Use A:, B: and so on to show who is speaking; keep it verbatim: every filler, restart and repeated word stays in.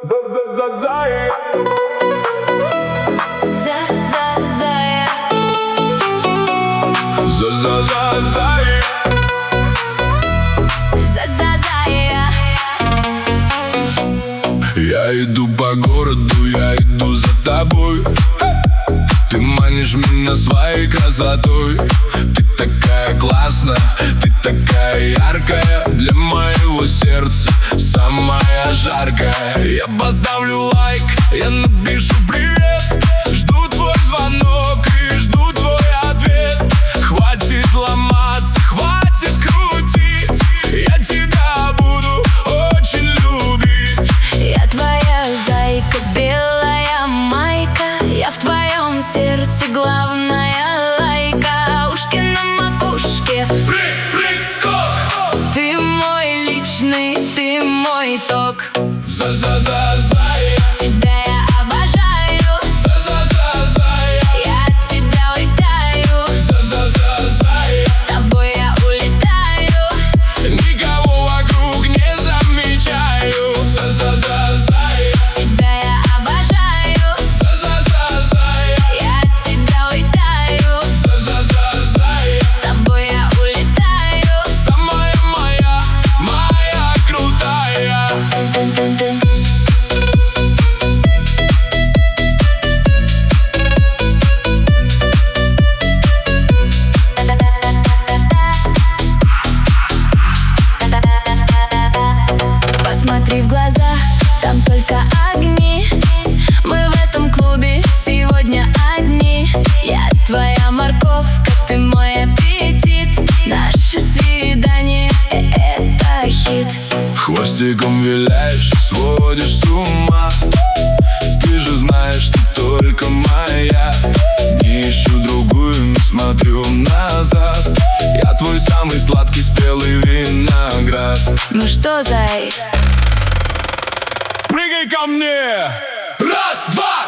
A: Я иду по городу, я иду за тобой. Ты манишь меня своей красотой. Ты такая классная, ты такая яркая. Для моего сердца самая жаркая. Я поставлю лайк, я напишу привет. Жду твой звонок и жду твой ответ. Хватит ломаться, хватит крутить. Я тебя буду очень любить.
B: Я твоя зайка, белая майка. Я в твоем сердце главная лайка. Ушки на макушке,
A: Прыг-прыг-скок.
B: ты мой личный, ты мой ток.
A: За-за-за-за-я.
B: Тебя я обожаю.
A: За-за-за-за-я.
B: Я от тебя улетаю.
A: За-за-за-за-я.
B: С тобой я улетаю.
A: Никого вокруг не замечаю. За-за-за-за-я.
B: Тебя я обожаю.
A: За-за-за-за-я.
B: Я от тебя улетаю.
A: За-за-за-за-я.
B: С тобой я улетаю.
A: Самая моя, моя крутая.
B: Тын-тын-тын-тын. Посмотри в глаза, там только огни. Мы в этом клубе сегодня одни. Я твоя морковка, ты мой аппетит. Наше свидание – это хит.
A: Хвостиком виляешь, сводишь с ума. Ты же знаешь, ты только моя. Не ищу другую, не смотрю назад. Я твой самый сладкий спелый виноград.
B: Ну что, зай?
A: Прыгай ко мне! Раз, два!